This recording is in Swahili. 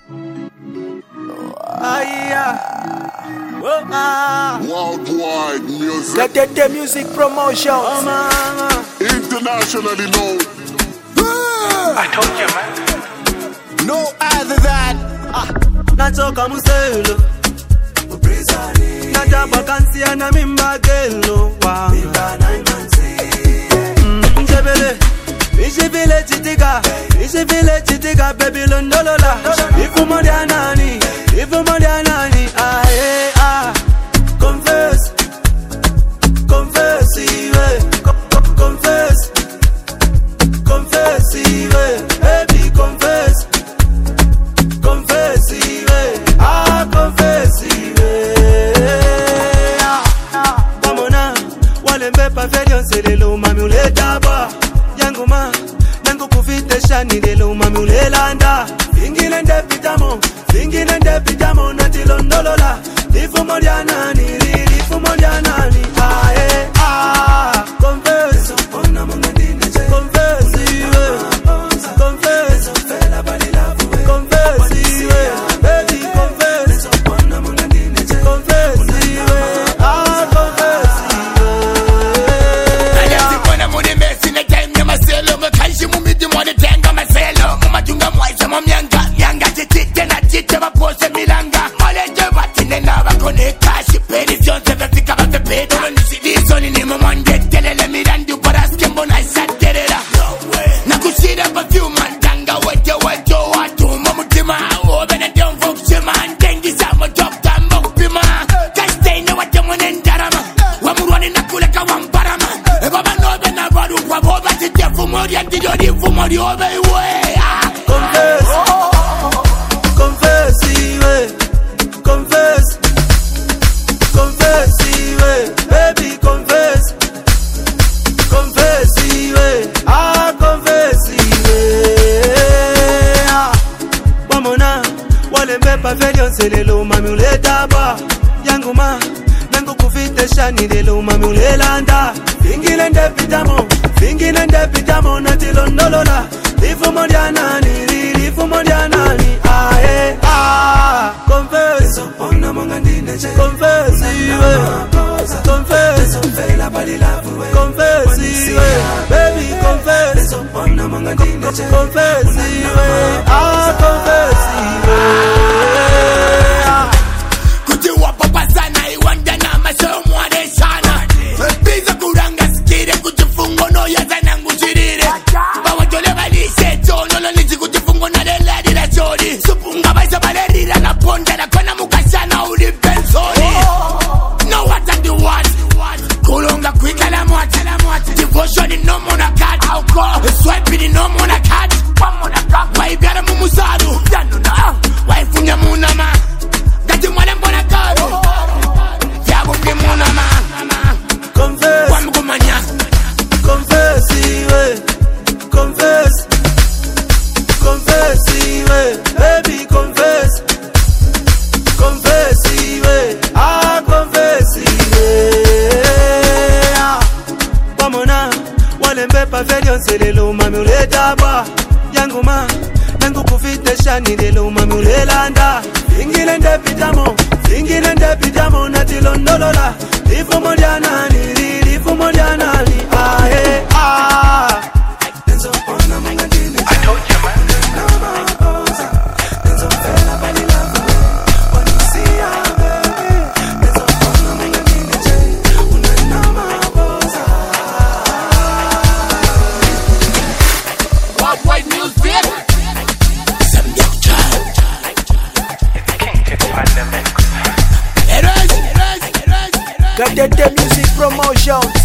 Worldwide music. The music promotion. Internationally known. I told you, man. No other than Natoka muselo Nataba kansia na mimba gelo Ishivile chitika baby londolola Ifu modianani aye ah Confess baby confess Bamona walembe pavilion selelo mami uletaba Yanguma nangu kufite shani lelo mami ulelanda Fingile nde pitamo natilondolola Lifu modianani ae ah Confess Pavilion selelo mami uletaba Yanguma nangu kufite shani lelo mami ulelanda Fingile nde pitamo natilondolola Lifu modianani ae ah Confess baby confess ah confess Kuti wapapa sana iwanda na masho mwade sana Biza kuranga sikire kuchifungo no ya zana nguchirire Bawa jole valishe chono lo niji kuchifungo na leladi la chodi Supunga baisa balerira na ponda na kona mukashana uli benzoni No what I do what Kulunga kwika la mwati Devotion in no mona kat Swiping in no mona kat Waibiara mumusadu Waifunya muna ma Gati mwana mbona karo Fiabu ki muna ma Confess Kwa mkumanya Confess baby confess ah confess Bamona walembe pavilion selelo mami uletaba Yanguma nangu kufite shani lelo mami ulelanda Fingile nde pitamo natilondolola Lifu modianani ae ah I told you, man. Worldwide music Some young child It's King to the pandemic. The music promotion.